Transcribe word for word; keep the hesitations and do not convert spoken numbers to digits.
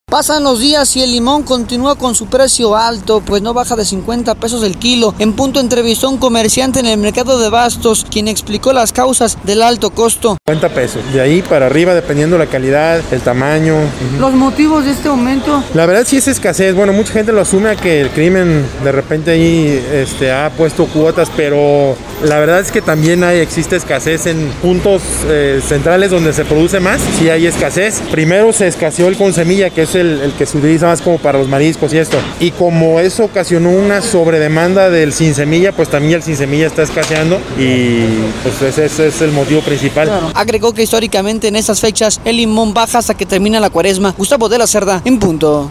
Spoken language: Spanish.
Pasan los días y el limón continúa con su precio alto, pues no baja de cincuenta pesos el kilo. En Punto entrevistó a un comerciante en el mercado de Bastos, quien explicó las causas del alto costo. cincuenta pesos, de ahí para arriba dependiendo la calidad, el tamaño. Uh-huh. ¿Los motivos de este aumento? La verdad sí es escasez. Bueno, mucha gente lo asume a que el crimen de repente ahí este, ha puesto cuotas, pero la verdad es que también hay, existe escasez en puntos eh, centrales donde se produce más. Sí hay escasez. Primero se escaseó el con semilla, que es el, el que se utiliza más como para los mariscos y esto. Y como eso ocasionó una sobredemanda del sin semilla, pues también el sin semilla está escaseando y pues ese, ese es el motivo principal. Claro. Agregó que históricamente en estas fechas el limón baja hasta que termina la cuaresma. Gustavo de la Cerda, en Punto.